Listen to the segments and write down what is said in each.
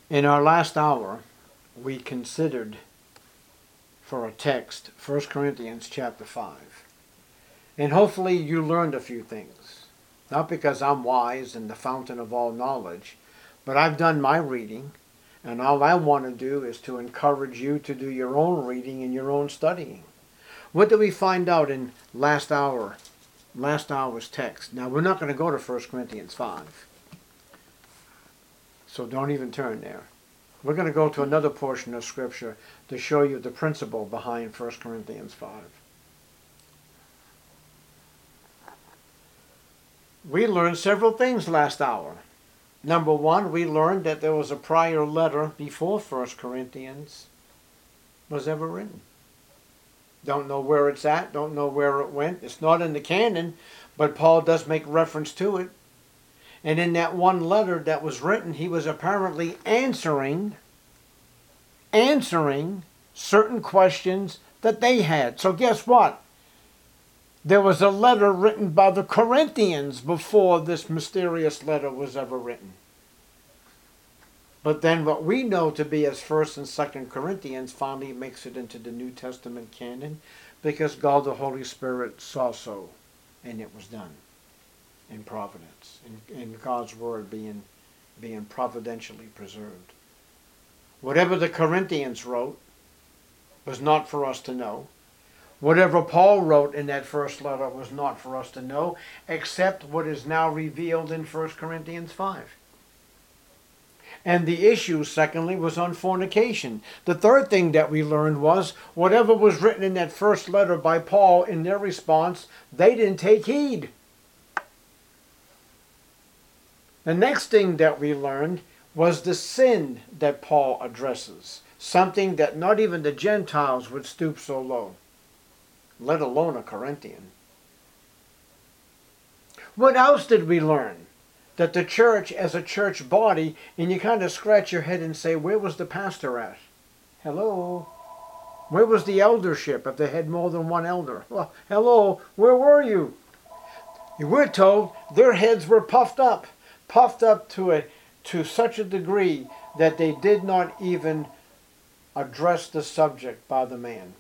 In our last hour, we considered for a text 1 Corinthians chapter 5. And hopefully you learned a few things. Not because I'm wise and the fountain of all knowledge, but I've done my reading, and all I want to do is to encourage you to do your own reading and your own studying. What did we find out in last hour's text? Now, we're not going to go to 1 Corinthians 5. So don't even turn there. We're going to go to another portion of Scripture to show you the principle behind 1 Corinthians 5. We learned several things last hour. Number one, we learned that there was a prior letter before 1 Corinthians was ever written. Don't know where it's at, don't know where it went. It's not in the canon, but Paul does make reference to it. And in that one letter that was written, he was apparently answering certain questions that they had. So guess what? There was a letter written by the Corinthians before this mysterious letter was ever written. But then what we know to be as 1st and 2nd Corinthians finally makes it into the New Testament canon because God the Holy Spirit saw so, and it was done in providence, in God's word being providentially preserved. Whatever the Corinthians wrote was not for us to know. Whatever Paul wrote in that first letter was not for us to know, except what is now revealed in 1 Corinthians 5. And the issue, secondly, was on fornication. The third thing that we learned was whatever was written in that first letter by Paul, in their response, they didn't take heed. The next thing that we learned was the sin that Paul addresses, something that not even the Gentiles would stoop so low, let alone a Corinthian. What else did we learn? That the church as a church body, and you kind of scratch your head and say, where was the pastor at? Hello? Where was the eldership if they had more than one elder? Well, hello, where were you? We're told their heads were puffed up to such a degree that they did not even address the subject by the man.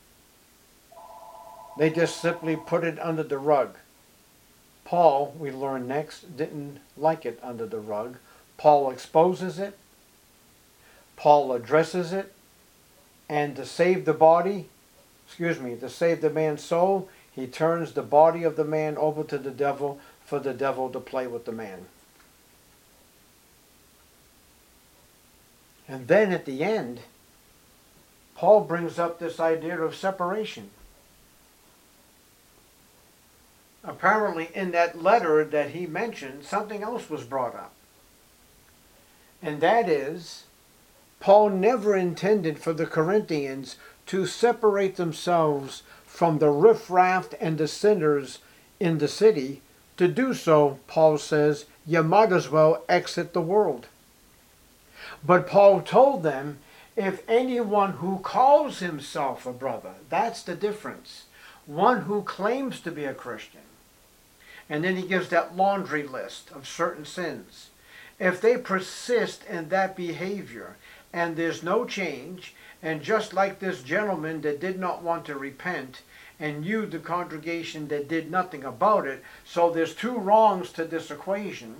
They just simply put it under the rug. Paul, we learn next, didn't like it under the rug. Paul exposes it. Paul addresses it. And to save the man's soul, he turns the body of the man over to the devil for the devil to play with the man. And then at the end, Paul brings up this idea of separation. Apparently in that letter that he mentioned, something else was brought up. And that is, Paul never intended for the Corinthians to separate themselves from the riffraff and the sinners in the city. To do so, Paul says, you might as well exit the world. But Paul told them, if anyone who calls himself a brother, that's the difference, one who claims to be a Christian, and then he gives that laundry list of certain sins. If they persist in that behavior and there's no change, and just like this gentleman that did not want to repent, and you, the congregation, that did nothing about it, so there's two wrongs to this equation,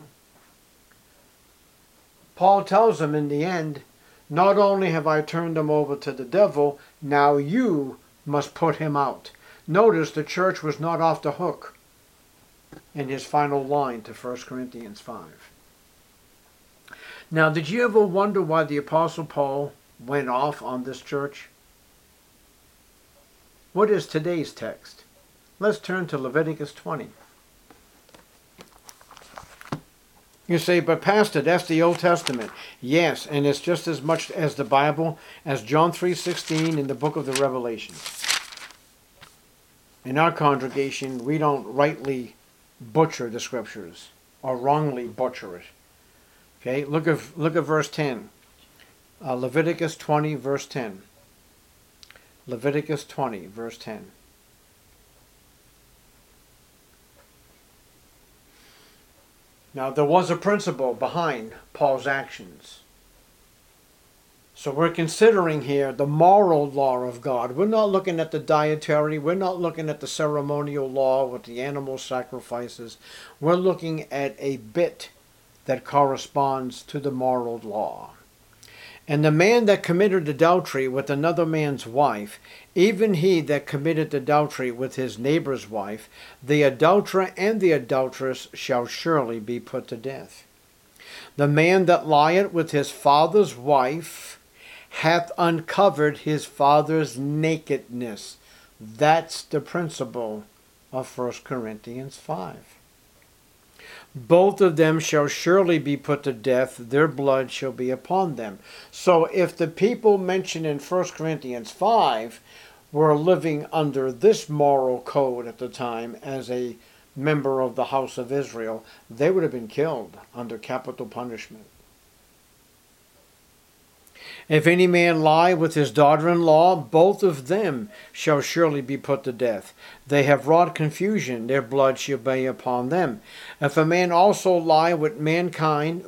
Paul tells them in the end, not only have I turned him over to the devil, now you must put him out. Notice the church was not off the hook in his final line to 1 Corinthians 5. Now, did you ever wonder why the Apostle Paul went off on this church? What is today's text? Let's turn to Leviticus 20. You say, but Pastor, that's the Old Testament. Yes, and it's just as much as the Bible as John 3:16 in the book of the Revelation. In our congregation, we don't rightly butcher the scriptures or wrongly butcher it. Okay, look at verse 10. Leviticus 20, verse 10. Leviticus 20, verse 10. Now, there was a principle behind Paul's actions. So we're considering here the moral law of God. We're not looking at the dietary. We're not looking at the ceremonial law with the animal sacrifices. We're looking at a bit that corresponds to the moral law. And the man that committed adultery with another man's wife, even he that committed adultery with his neighbor's wife, the adulterer and the adulteress shall surely be put to death. The man that lieth with his father's wife hath uncovered his father's nakedness. That's the principle of 1 Corinthians 5. Both of them shall surely be put to death, their blood shall be upon them. So if the people mentioned in 1 Corinthians 5 were living under this moral code at the time as a member of the house of Israel, they would have been killed under capital punishment. If any man lie with his daughter-in-law, both of them shall surely be put to death. They have wrought confusion, their blood shall be upon them. If a man also lie with mankind,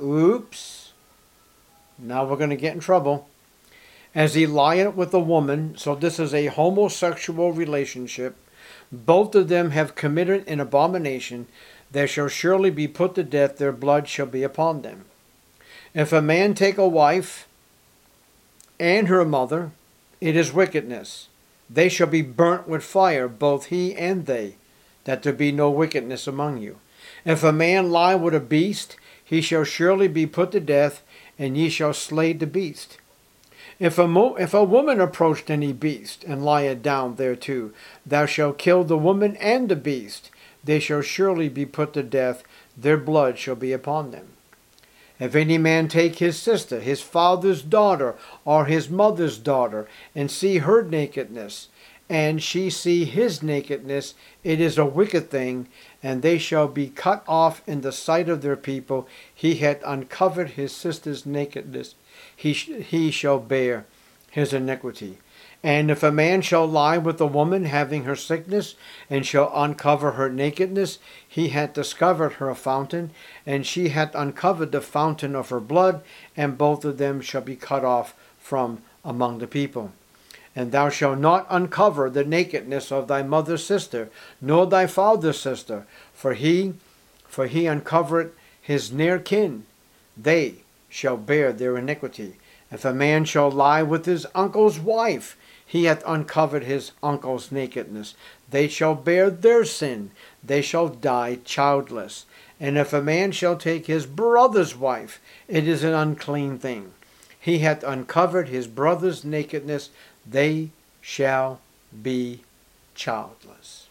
now we're going to get in trouble. As he lieth with a woman, so this is a homosexual relationship, both of them have committed an abomination, they shall surely be put to death, their blood shall be upon them. If a man take a wife, and her mother, it is wickedness. They shall be burnt with fire, both he and they, that there be no wickedness among you. If a man lie with a beast, he shall surely be put to death, and ye shall slay the beast. If a woman approached any beast, and lieth down thereto, thou shalt kill the woman and the beast. They shall surely be put to death, their blood shall be upon them. If any man take his sister, his father's daughter, or his mother's daughter, and see her nakedness, and she see his nakedness, it is a wicked thing, and they shall be cut off in the sight of their people. He hath uncovered his sister's nakedness. He shall bear his iniquity. And if a man shall lie with a woman having her sickness, and shall uncover her nakedness, he hath discovered her fountain, and she hath uncovered the fountain of her blood, and both of them shall be cut off from among the people. And thou shalt not uncover the nakedness of thy mother's sister, nor thy father's sister, for he uncovered his near kin. They shall bear their iniquity. If a man shall lie with his uncle's wife, he hath uncovered his uncle's nakedness. They shall bear their sin. They shall die childless. And if a man shall take his brother's wife, it is an unclean thing. He hath uncovered his brother's nakedness. They shall be childless.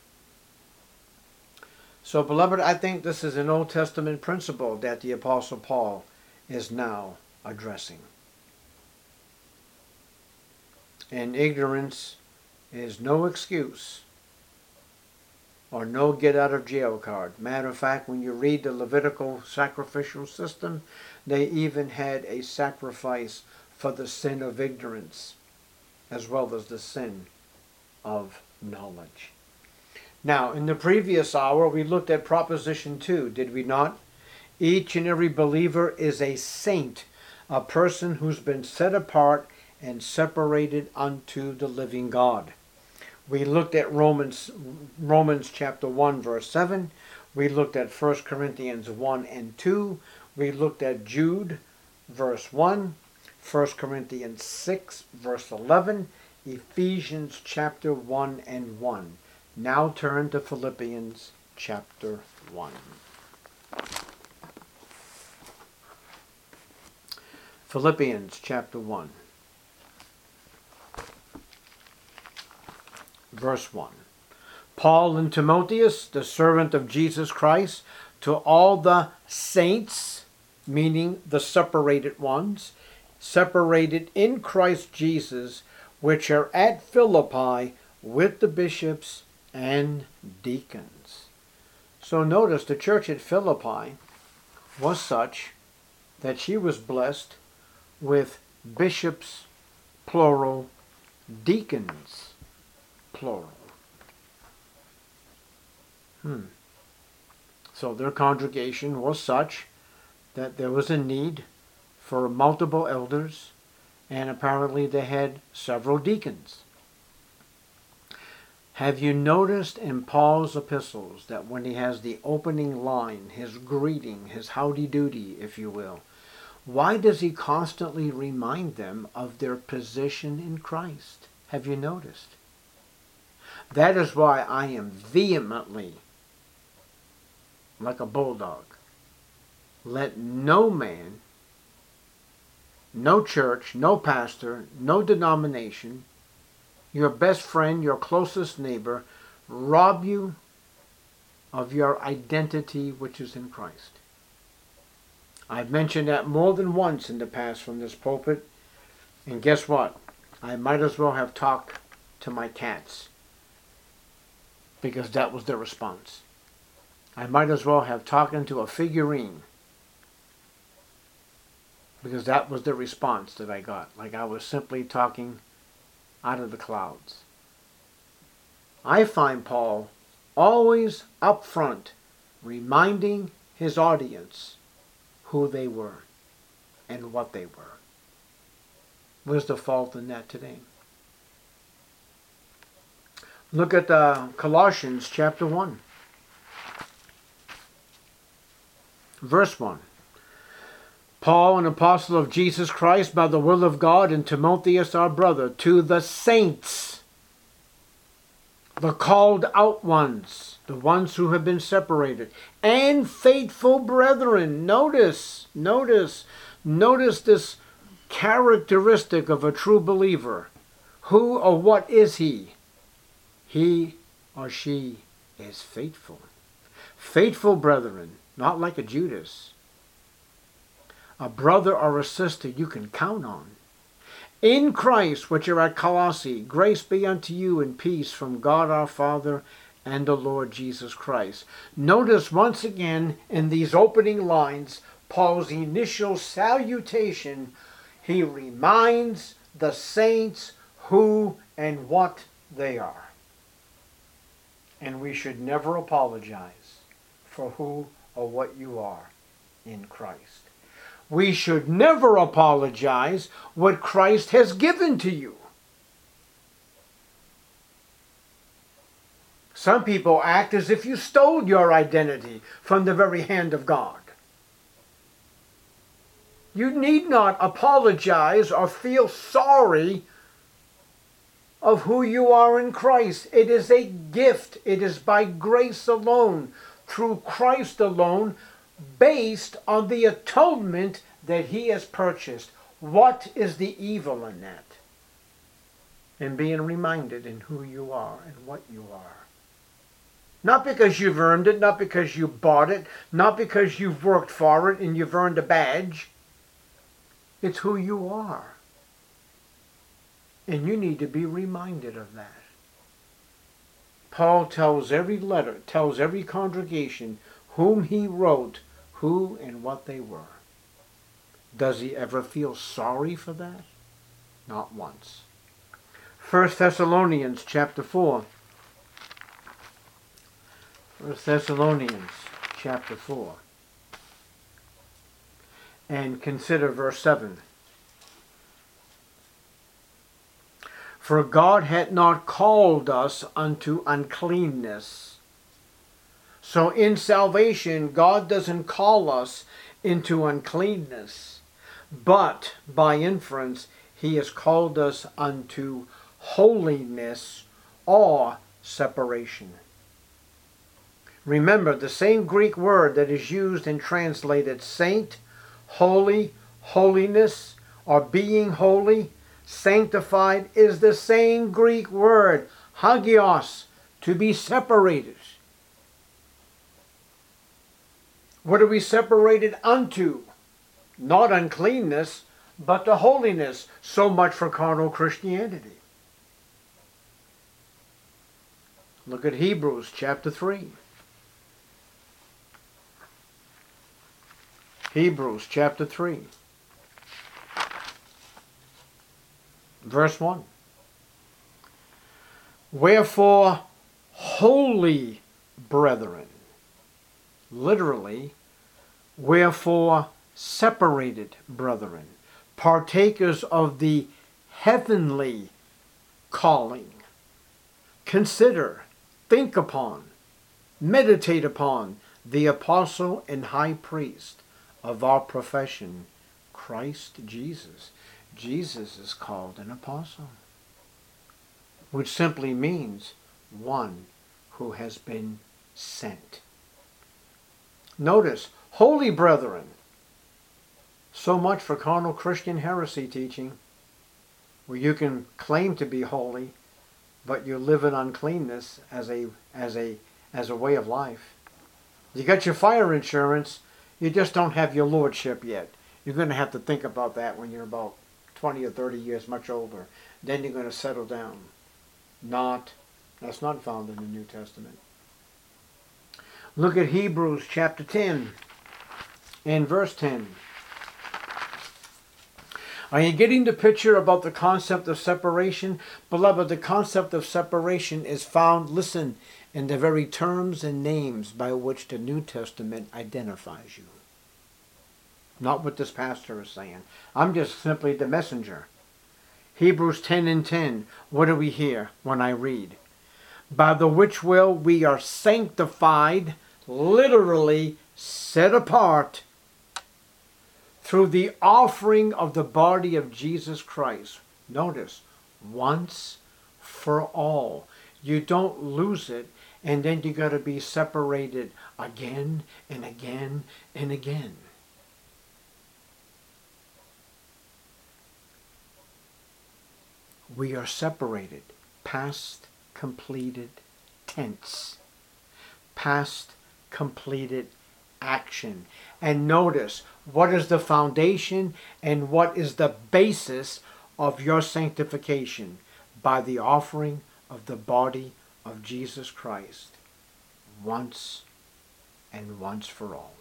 So, beloved, I think this is an Old Testament principle that the Apostle Paul is now addressing. And ignorance is no excuse or no get out of jail card. Matter of fact, when you read the Levitical sacrificial system, they even had a sacrifice for the sin of ignorance as well as the sin of knowledge. Now, in the previous hour, we looked at Proposition 2, did we not? Each and every believer is a saint, a person who's been set apart and separated unto the living God. We looked at Romans chapter 1, verse 7. We looked at 1 Corinthians 1 and 2. We looked at Jude, verse 1. 1 Corinthians 6, verse 11. Ephesians chapter 1 and 1. Now turn to Philippians chapter 1. Philippians chapter 1. Verse 1. Paul and Timotheus, the servant of Jesus Christ, to all the saints, meaning the separated ones, separated in Christ Jesus, which are at Philippi with the bishops and deacons. So notice the church at Philippi was such that she was blessed with bishops, plural, deacons, plural. So their congregation was such that there was a need for multiple elders And apparently they had several deacons. Have you noticed in Paul's epistles that when he has the opening line, his greeting, his howdy-doody, if you will, why does he constantly remind them of their position in Christ? Have you noticed? That is why I am vehemently, like a bulldog, let no man, no church, no pastor, no denomination, your best friend, your closest neighbor, rob you of your identity which is in Christ. I've mentioned that more than once in the past from this pulpit, and guess what? I might as well have talked to my cats, because that was their response. I might as well have talked to a figurine, because that was the response that I got, like I was simply talking out of the clouds. I find Paul always up front reminding his audience who they were and what they were. Where's the fault in that today? Look at Colossians chapter 1. Verse 1. Paul, an apostle of Jesus Christ by the will of God, and Timotheus our brother, to the saints, the called out ones, the ones who have been separated, and faithful brethren. Notice this characteristic of a true believer. Who or what is he? He or she is faithful. Faithful brethren, not like a Judas. A brother or a sister you can count on. In Christ, which are at Colossae, grace be unto you and peace from God our Father and the Lord Jesus Christ. Notice once again in these opening lines, Paul's initial salutation. He reminds the saints who and what they are. And we should never apologize for who or what you are in Christ. We should never apologize what Christ has given to you. Some people act as if you stole your identity from the very hand of God. You need not apologize or feel sorry of who you are in Christ. It is a gift. It is by grace alone, through Christ alone, based on the atonement that he has purchased. What is the evil in that? And being reminded in who you are and what you are. Not because you've earned it, not because you bought it, not because you've worked for it and you've earned a badge. It's who you are. And you need to be reminded of that. Paul tells every letter, tells every congregation whom he wrote, who and what they were. Does he ever feel sorry for that? Not once. 1 Thessalonians chapter 4. 1 Thessalonians chapter 4. And consider verse 7. For God hath not called us unto uncleanness. So in salvation, God doesn't call us into uncleanness, but by inference, he has called us unto holiness or separation. Remember, the same Greek word that is used and translated saint, holy, holiness, or being holy, sanctified, is the same Greek word, hagios, to be separated. What are we separated unto? Not uncleanness, but to holiness. So much for carnal Christianity. Look at Hebrews chapter 3. Hebrews chapter 3. Verse 1. Wherefore, holy brethren, literally, wherefore separated brethren, partakers of the heavenly calling. Consider, think upon, meditate upon the apostle and high priest of our profession, Christ Jesus. Jesus is called an apostle, which simply means one who has been sent. Notice, holy brethren. So much for carnal Christian heresy teaching, where you can claim to be holy, but you live in uncleanness as a way of life. You got your fire insurance, you just don't have your lordship yet. You're going to have to think about that when you're about 20 or 30 years much older. Then you're going to settle down. That's not found in the New Testament. Look at Hebrews chapter 10 and verse 10. Are you getting the picture about the concept of separation? Beloved, the concept of separation is found, listen, in the very terms and names by which the New Testament identifies you. Not what this pastor is saying. I'm just simply the messenger. Hebrews 10 and 10. What do we hear when I read? By the which will we are sanctified, literally set apart, through the offering of the body of Jesus Christ. Notice, once for all. You don't lose it, and then you got to be separated again and again and again. We are separated. Past completed tense. Past completed action. And notice, what is the foundation and what is the basis of your sanctification? By the offering of the body of Jesus Christ, once and once for all.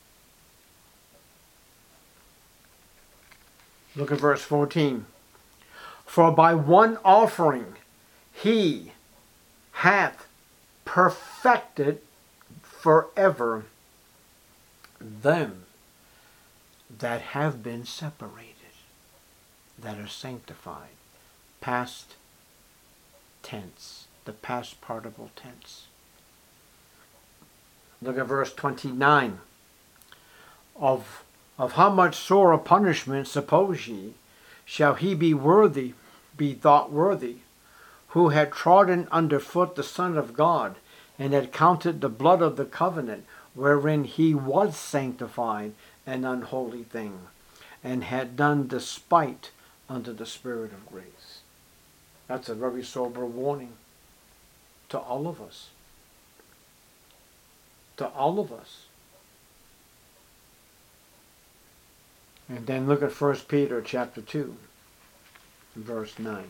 Look at verse 14. For by one offering he hath perfected forever them that have been separated, that are sanctified. Past tense, the past participle tense. Look at verse 29. Of how much sorer punishment, suppose ye, shall he be thought worthy, who had trodden under foot the Son of God, and had counted the blood of the covenant, wherein he was sanctified, an unholy thing, and had done despite unto the Spirit of grace. That's a very sober warning to all of us. To all of us. And then look at 1 Peter chapter 2, verse 9.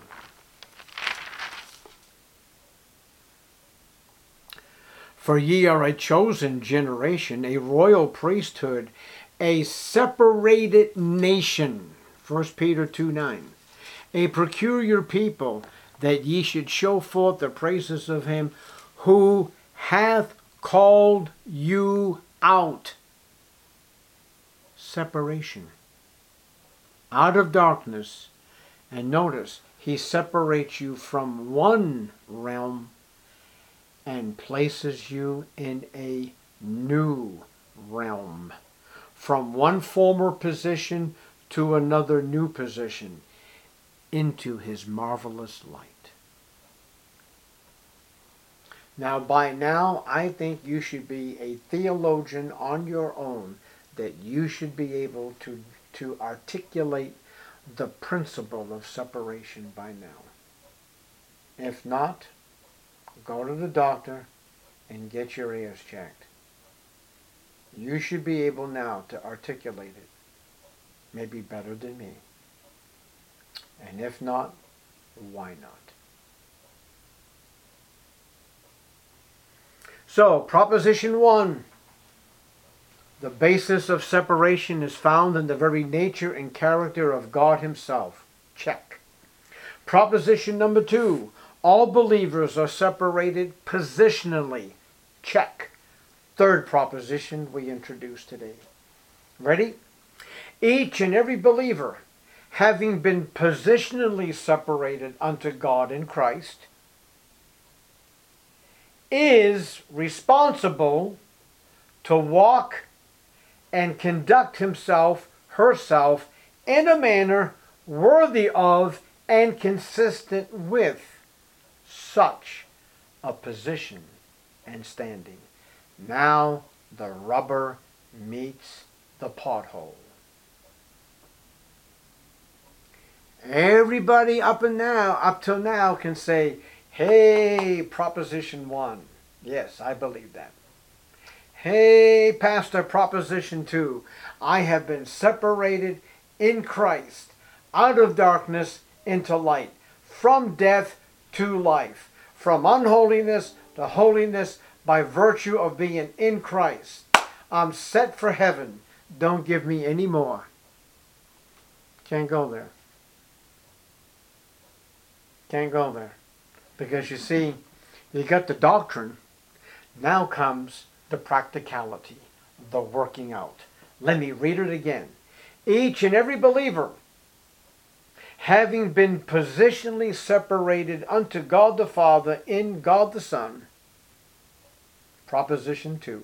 For ye are a chosen generation, a royal priesthood, a separated nation. 1 Peter 2:9. A peculiar people, that ye should show forth the praises of him who hath called you out. Separation. Out of darkness. And notice, he separates you from one realm and places you in a new realm. From one former position to another new position, into his marvelous light. Now, by now, I think you should be a theologian on your own, that you should be able to articulate the principle of separation by now. If not, go to the doctor and get your ears checked. You should be able now to articulate it, maybe better than me. And if not, why not? So, Proposition 1. The basis of separation is found in the very nature and character of God himself. Check. Proposition number 2. All believers are separated positionally. Check. Third proposition we introduced today. Ready? Each and every believer having been positionally separated unto God in Christ, is responsible to walk and conduct himself, herself, in a manner worthy of and consistent with such a position and standing. Now the rubber meets the pothole. Everybody up till now can say, hey, Proposition 1. Yes, I believe that. Hey, Pastor, Proposition 2. I have been separated in Christ, out of darkness into light, from death to life, from unholiness to holiness by virtue of being in Christ. I'm set for heaven. Don't give me any more. Can't go there. Can't go there. Because you see, you got the doctrine. Now comes the practicality, the working out. Let me read it again. Each and every believer, having been positionally separated unto God the Father in God the Son, Proposition 2,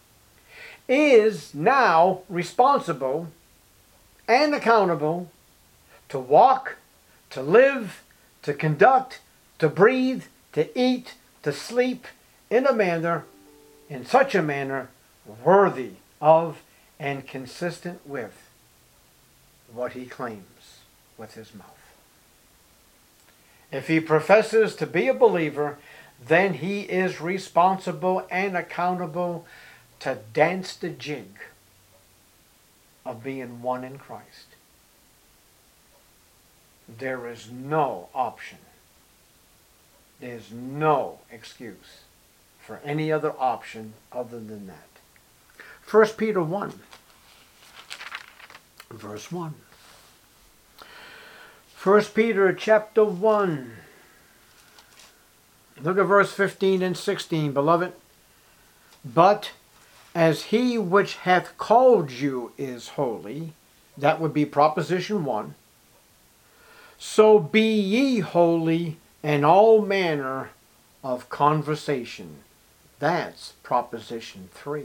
is now responsible and accountable to walk, to live, to conduct, to breathe, to eat, to sleep in such a manner worthy of and consistent with what he claims with his mouth. If he professes to be a believer, then he is responsible and accountable to dance the jig of being one in Christ. There is no option. There's no excuse for any other option other than that. 1 Peter 1, verse 1. 1 Peter chapter 1. Look at verse 15 and 16, beloved. But as he which hath called you is holy, that would be Proposition 1, so be ye holy in all manner of conversation. That's Proposition 3.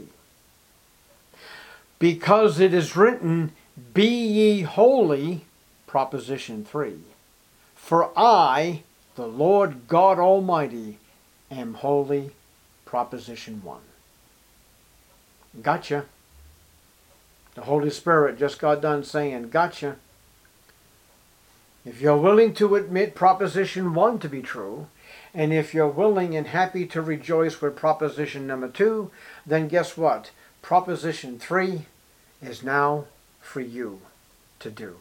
Because it is written, be ye holy, Proposition 3. For I, the Lord God Almighty, am holy, Proposition 1. Gotcha. The Holy Spirit just got done saying, gotcha. If you're willing to admit Proposition 1 to be true, and if you're willing and happy to rejoice with Proposition number 2, then guess what? Proposition 3 is now for you to do.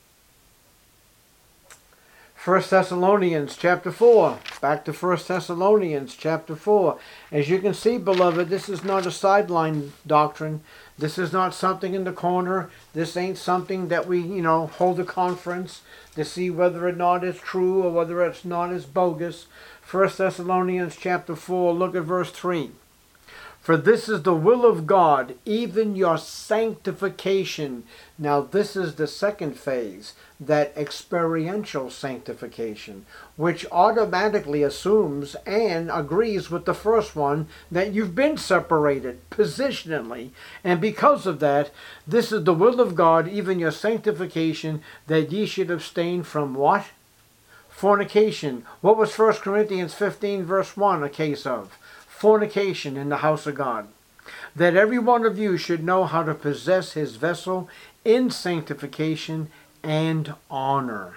1 Thessalonians chapter 4. Back to 1 Thessalonians chapter 4. As you can see, beloved, this is not a sideline doctrine. This is not something in the corner. This ain't something that we, hold a conference to see whether or not it's true or whether it's not is bogus. 1 Thessalonians chapter 4, look at verse 3. For this is the will of God, even your sanctification. Now this is the second phase, that experiential sanctification, which automatically assumes and agrees with the first one, that you've been separated positionally. And because of that, this is the will of God, even your sanctification, that ye should abstain from what? Fornication. What was 1 Corinthians 15 verse 1 a case of? Fornication in the house of God. That every one of you should know how to possess his vessel in sanctification and honor.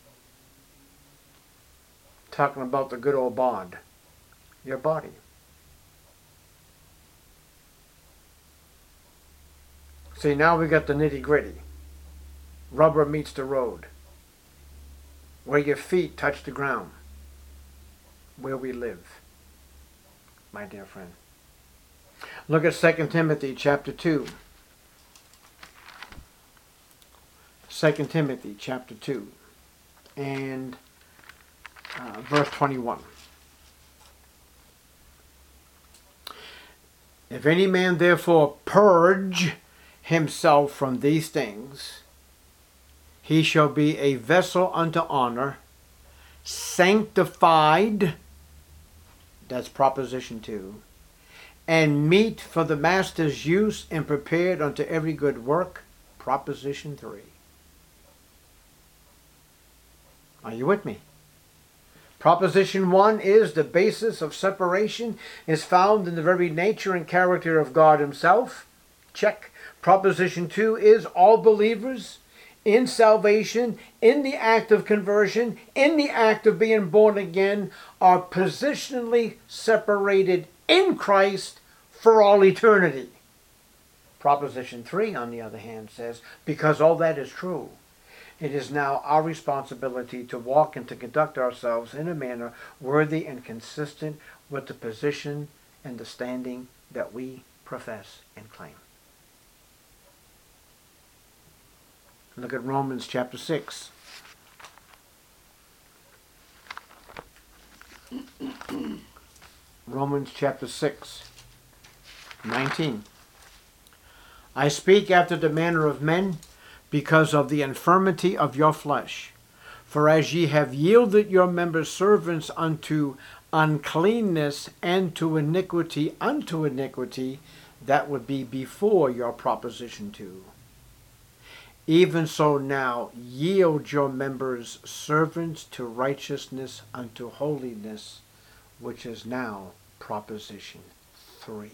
Talking about the good old bod, your body. See, now we got the nitty gritty. Rubber meets the road. Where your feet touch the ground. Where we live. My dear friend. Look at 2 Timothy chapter 2. 2 Timothy chapter 2 and verse 21. If any man therefore purge himself from these things, He shall be a vessel unto honor, sanctified, that's proposition 2, and meet for the master's use and prepared unto every good work, proposition 3. Are you with me? Proposition 1 is the basis of separation is found in the very nature and character of God himself. Check. Proposition 2 is all believers in salvation, in the act of conversion, in the act of being born again, are positionally separated in Christ for all eternity. Proposition 3, on the other hand, says, because all that is true, it is now our responsibility to walk and to conduct ourselves in a manner worthy and consistent with the position and the standing that we profess and claim. Look at Romans chapter 6. Romans chapter 6, 19. I speak after the manner of men, because of the infirmity of your flesh. For as ye have yielded your members servants unto uncleanness and to iniquity unto iniquity, that would be before your proposition 2. Even so now yield your members servants to righteousness unto holiness, which is now proposition 3.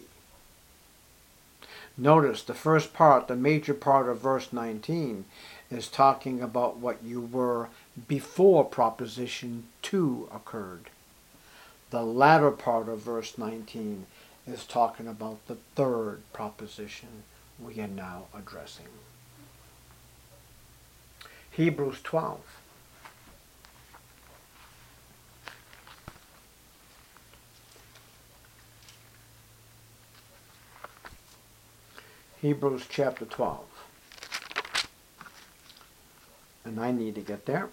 Notice the first part, the major part of verse 19, is talking about what you were before proposition 2 occurred. The latter part of verse 19 is talking about the third proposition we are now addressing. Hebrews 12. Hebrews chapter 12. And I need to get there.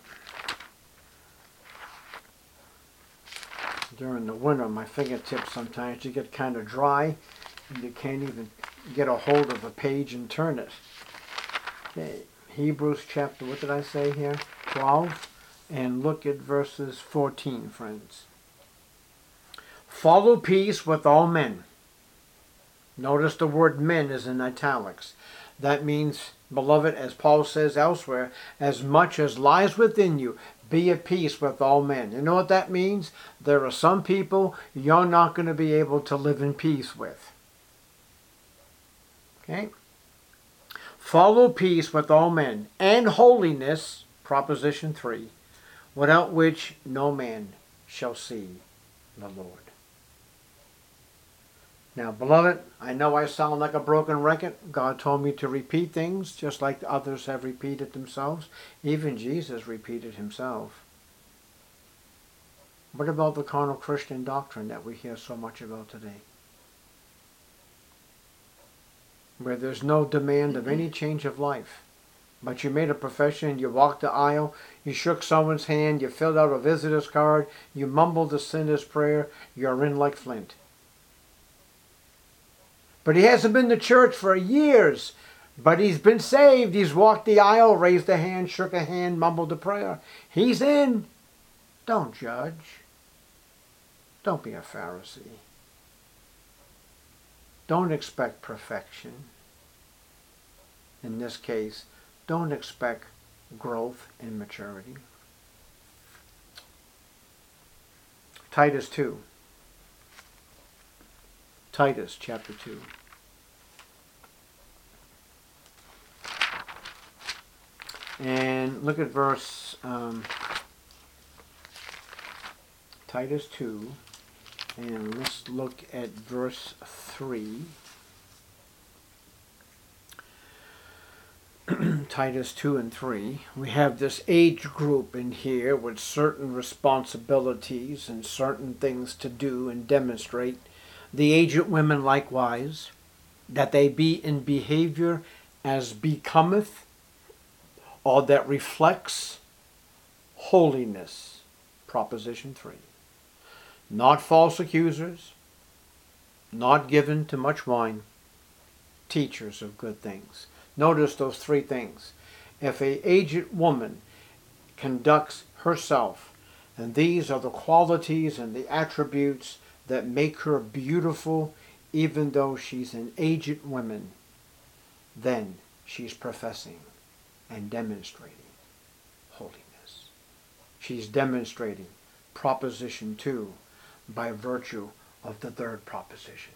During the winter, my fingertips sometimes you get kind of dry and you can't even get a hold of a page and turn it. Okay, Hebrews chapter, what did I say here? 12. And look at verses 14, friends. Follow peace with all men. Notice the word men is in italics. That means, beloved, as Paul says elsewhere, as much as lies within you, be at peace with all men. You know what that means? There are some people you're not going to be able to live in peace with. Okay? Follow peace with all men and holiness, proposition 3, without which no man shall see the Lord. Now, beloved, I know I sound like a broken record. God told me to repeat things just like others have repeated themselves. Even Jesus repeated himself. What about the carnal Christian doctrine that we hear so much about today? Where there's no demand of any change of life. But you made a profession, you walked the aisle, you shook someone's hand, you filled out a visitor's card, you mumbled the sinner's prayer, you're in like flint. But he hasn't been to church for years. But he's been saved. He's walked the aisle, raised a hand, shook a hand, mumbled a prayer. He's in. Don't judge. Don't be a Pharisee. Don't expect perfection. In this case, don't expect growth in maturity. Titus 2. Titus chapter 2. And look at verse, Titus 2, and let's look at verse 3. Titus 2 and 3. We have this age group in here with certain responsibilities and certain things to do and demonstrate. The aged women likewise, that they be in behavior as becometh, or that reflects holiness. Proposition 3. Not false accusers, not given to much wine, teachers of good things. Notice those three things. if a aged woman conducts herself, and these are the qualities and the attributes that make her beautiful, even though she's an aged woman, then she's professing and demonstrating holiness. She's demonstrating proposition 2 by virtue of the third proposition.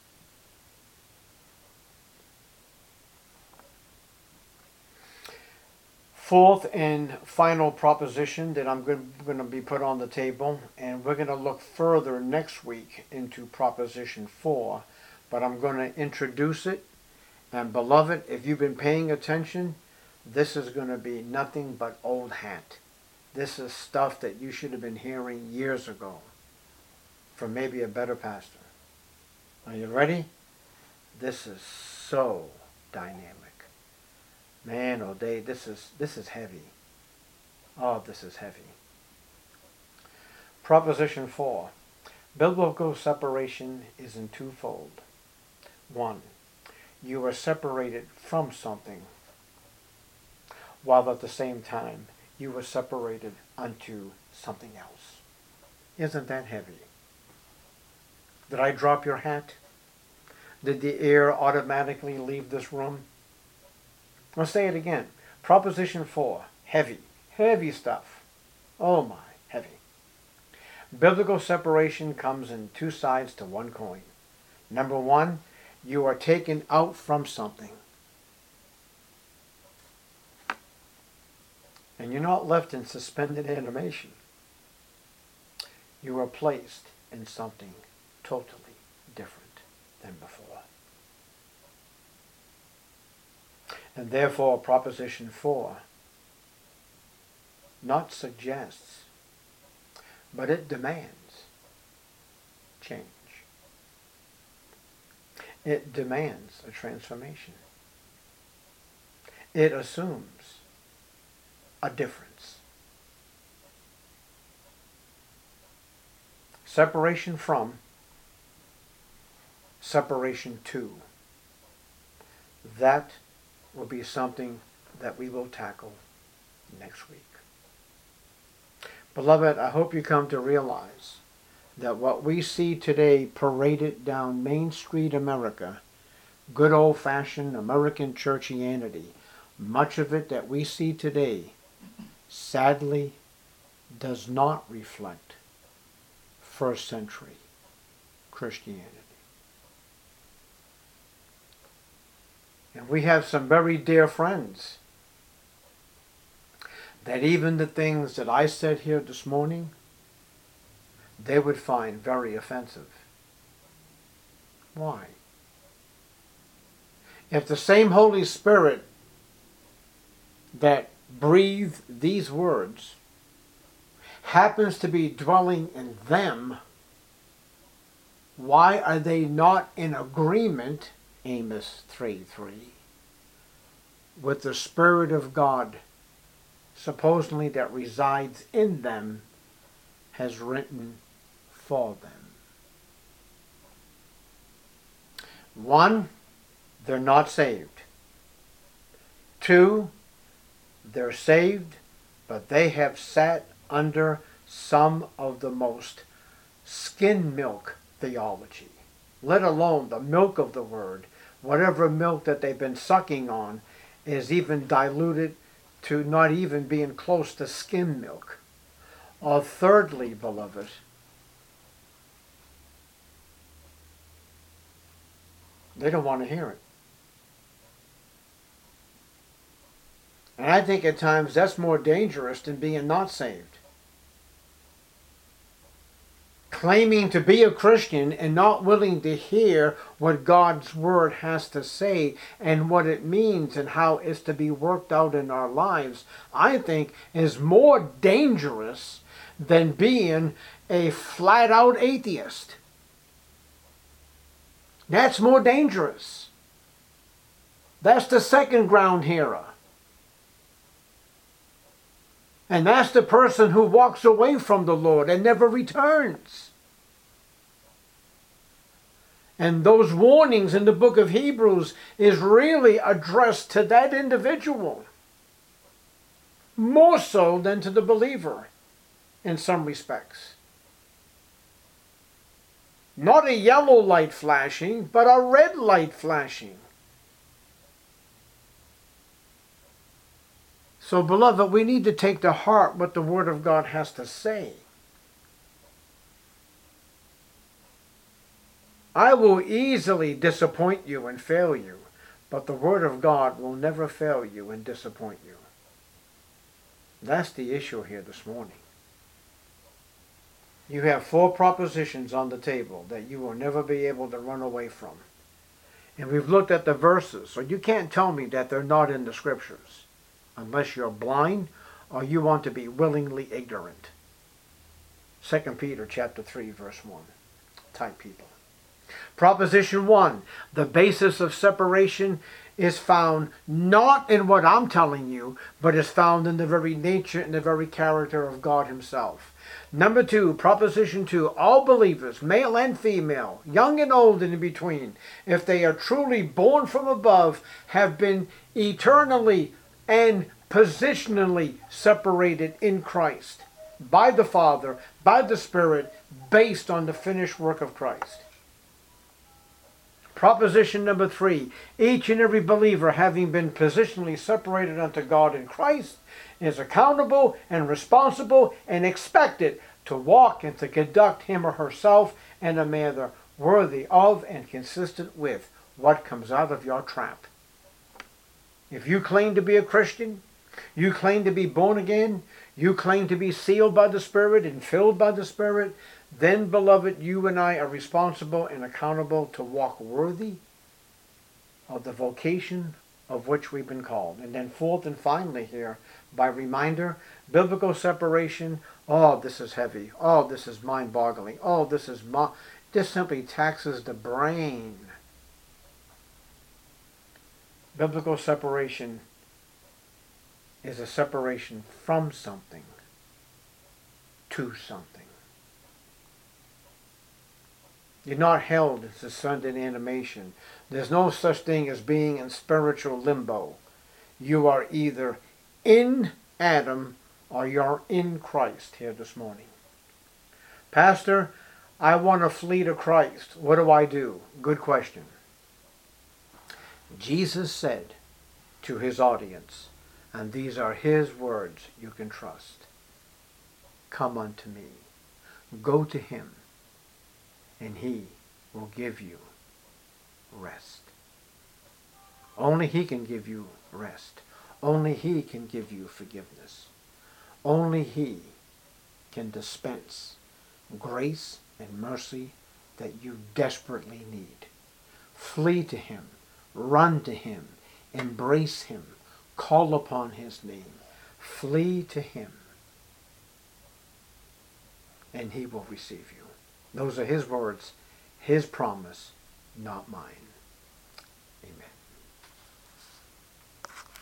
Fourth and final proposition that I'm going to be put on the table, and we're going to look further next week into proposition 4, but I'm going to introduce it. And beloved, if you've been paying attention, this is going to be nothing but old hat. This is stuff that you should have been hearing years ago from maybe a better pastor. Are you ready? This is so dynamic. Man, oh day, this is heavy. Oh, this is heavy. Proposition 4. Biblical separation is in twofold. 1. You are separated from something, while at the same time you were separated unto something else. Isn't that heavy? Did I drop your hat? Did the air automatically leave this room? I'll say it again. Proposition 4. Heavy. Heavy stuff. Oh my, heavy. Biblical separation comes in two sides to one coin. Number 1, you are taken out from something. And you're not left in suspended animation. You are placed in something totally different than before. And therefore, proposition 4 not suggests, but it demands change. It demands a transformation. It assumes a difference. Separation from, separation to. That will be something that we will tackle next week. Beloved, I hope you come to realize that what we see today paraded down Main Street America, good old-fashioned American churchianity, much of it that we see today, sadly, does not reflect first century Christianity. And we have some very dear friends that even the things that I said here this morning, they would find very offensive. Why? If the same Holy Spirit that breathed these words happens to be dwelling in them, why are they not in agreement, Amos 3:3, with the Spirit of God, supposedly that resides in them, has written for them? 1, they're not saved. 2, they're saved, but they have sat under some of the most skin milk theology, let alone the milk of the Word. Whatever milk that they've been sucking on is even diluted to not even being close to skim milk. Or thirdly, beloved, they don't want to hear it. And I think at times that's more dangerous than being not saved. Claiming to be a Christian and not willing to hear what God's Word has to say and what it means and how it's to be worked out in our lives, I think is more dangerous than being a flat-out atheist. That's more dangerous. That's the second ground hero. And that's the person who walks away from the Lord and never returns. And those warnings in the book of Hebrews is really addressed to that individual. more so than to the believer in some respects. Not a yellow light flashing, but a red light flashing. So, beloved, we need to take to heart what the Word of God has to say. I will easily disappoint you and fail you, but the Word of God will never fail you and disappoint you. That's the issue here this morning. You have 4 propositions on the table that you will never be able to run away from. And we've looked at the verses, so you can't tell me that they're not in the Scriptures, unless you're blind or you want to be willingly ignorant. 2 Peter chapter 3, verse 1. Type people. Proposition 1, the basis of separation is found not in what I'm telling you, but is found in the very nature and the very character of God Himself. Number 2, proposition 2, all believers, male and female, young and old and in between, if they are truly born from above, have been eternally and positionally separated in Christ by the Father, by the Spirit, based on the finished work of Christ. Proposition number 3, each and every believer, having been positionally separated unto God in Christ, is accountable and responsible and expected to walk and to conduct him or herself in a manner worthy of and consistent with what comes out of your trap. If you claim to be a Christian, you claim to be born again, you claim to be sealed by the Spirit and filled by the Spirit, then, beloved, you and I are responsible and accountable to walk worthy of the vocation of which we've been called. And then fourth and finally here, by reminder, biblical separation. Oh, this is heavy. Oh, this is mind-boggling. Oh, this simply taxes the brain. Biblical separation is a separation from something to something. You're not held in suspended animation. There's no such thing as being in spiritual limbo. You are either in Adam or you're in Christ here this morning. Pastor, I want to flee to Christ. What do I do? Good question. Jesus said to His audience, and these are His words you can trust, come unto me. Go to Him, and He will give you rest. Only He can give you rest. Only He can give you forgiveness. Only He can dispense grace and mercy that you desperately need. Flee to Him. Run to Him. Embrace Him. Call upon His name. Flee to Him. And He will receive you. Those are His words, His promise, not mine.